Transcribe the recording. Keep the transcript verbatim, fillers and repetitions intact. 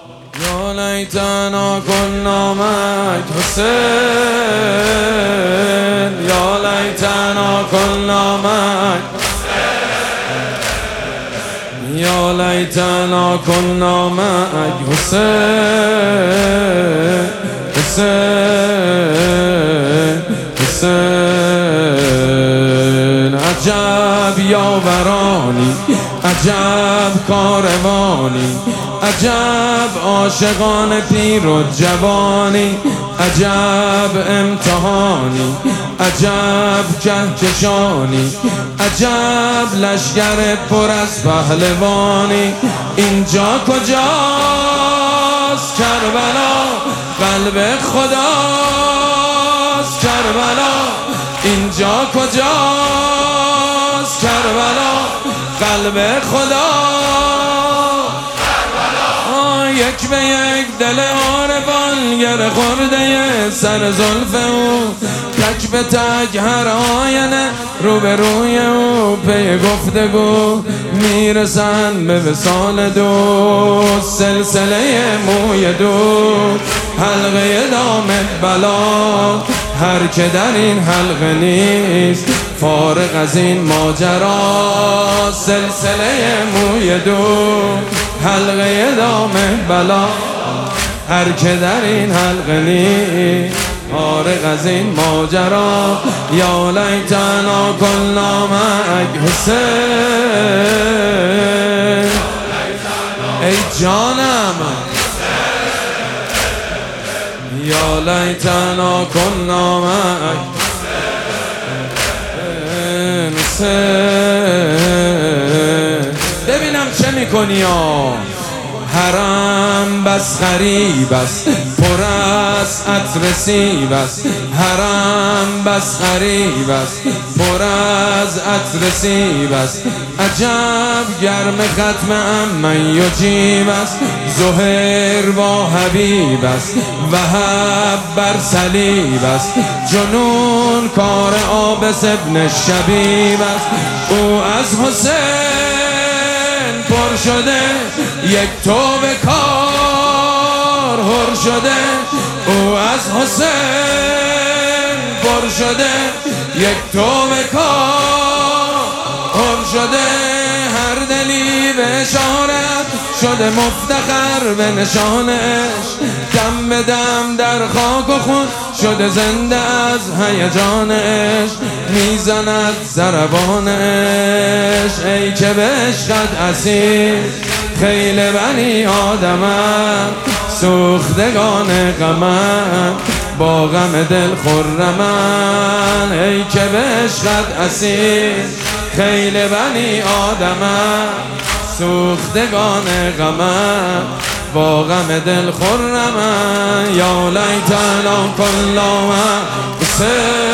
یا لیتنا کنا معک حسین، یا لیتنا کنا معک، یا لیتنا کنا معک حسین، حسین، حسین. عجب یاورانی، عجب کاروانی، عجب عاشقان پیر و جوانی، عجب امتحانی، عجب کهکشانی، عجب لشگر پر از پهلوانی. اینجا کجاست کربلا؟ قلب خداست کربلا. اینجا کجاست کربلا؟ قلب خدا. یک به یک دل عارفان گره خورده سر زلف او، تک به تک هر آینه رو به روی او پی گفتگو میرسن به وصال دو. سلسله موی دو، حلقه دام بلا، هر که در این حلقه نیست فارغ از این ماجرا. سلسله موی دو، حلقه دام بلا، هر که در این حلقه نیست فارغ از این ماجرا. یا لیتنا کنا معک حسین، ای جانم یا لیتنا کنا معک حسین. ببینم چه میکنی یا حرم بس غریب است، پر از عطر سیب است. حرم بس غریب است، پر از عطر سیب است. عجب گرم ختم امن یجیب است. زهیر با حبیب است، وهب بر صلیب است. جنون کار عابس ابن شبیب است. او از حسین پر شده، یک توبه کار هر شده. او از حسین پر شده، یک توبه کار هر شده. هر دلی به اشارت شده مفتخر به نشانش، دم به دم در خاک و خون شده زنده از هیجانش. میزند ضربانش ای که به عشقت اسیر، خیل بنی آدمم سوختگان غمم، با غم دل خرمن. ای که به عشقت اسیر، خیل بنی آدمم سوختگان غمم، با غم دل خرمن. یا لیتنا کنا معک حسین.